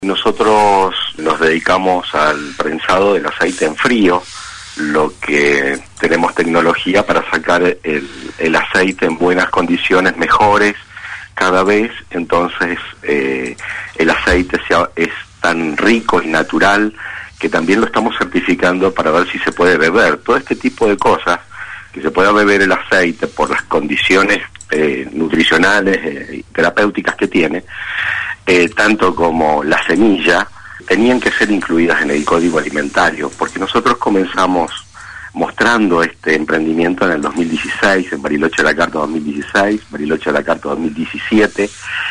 Nosotros nos dedicamos al prensado del aceite en frío, lo que tenemos tecnología para sacar el aceite en buenas condiciones, mejores cada vez. Entonces el aceite es tan rico y natural que también lo estamos certificando para ver si se puede beber. Todo este tipo de cosas, que se pueda beber el aceite por las condiciones nutricionales y terapéuticas que tiene, tanto como la semilla, tenían que ser incluidas en el Código Alimentario, porque nosotros comenzamos mostrando este emprendimiento en el 2016, en Bariloche de la Carta 2016, Bariloche de la Carta 2017,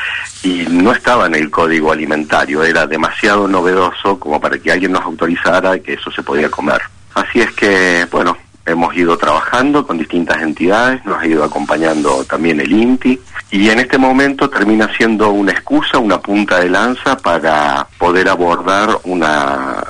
y no estaba en el Código Alimentario, era demasiado novedoso como para que alguien nos autorizara que eso se podía comer. Así es que, bueno, hemos ido trabajando con distintas entidades, nos ha ido acompañando también el INTI, y en este momento termina siendo una excusa, una punta de lanza para poder abordar una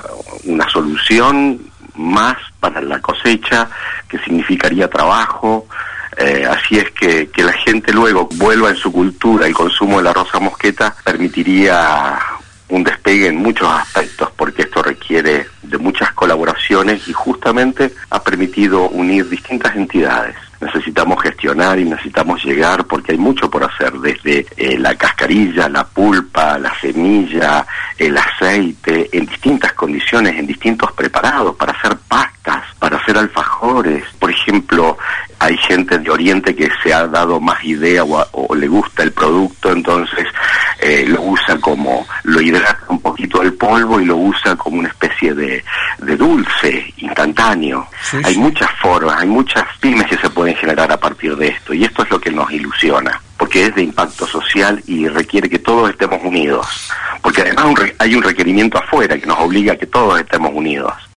solución más para la cosecha, que significaría trabajo. Así es que la gente luego vuelva en su cultura. El consumo de la rosa mosqueta permitiría un despegue en muchos aspectos, porque esto requiere de muchas colaboraciones y justamente ha permitido unir distintas entidades. Necesitamos gestionar y necesitamos llegar, porque hay mucho por hacer, desde la cascarilla, la pulpa, la semilla, el aceite, en distintas condiciones, en distintos preparados, para hacer pastas, para hacer alfajores. Por ejemplo, hay gente de Oriente que se ha dado más idea o le gusta el producto, entonces lo usa como, lo hidrata un poquito el polvo y lo usa como una especie de dulce instantáneo. Sí. Hay muchas formas, hay muchas pymes que se pueden generar a partir de esto, y esto es lo que nos ilusiona, porque es de impacto social y requiere que todos estemos unidos, porque además hay un requerimiento afuera que nos obliga a que todos estemos unidos.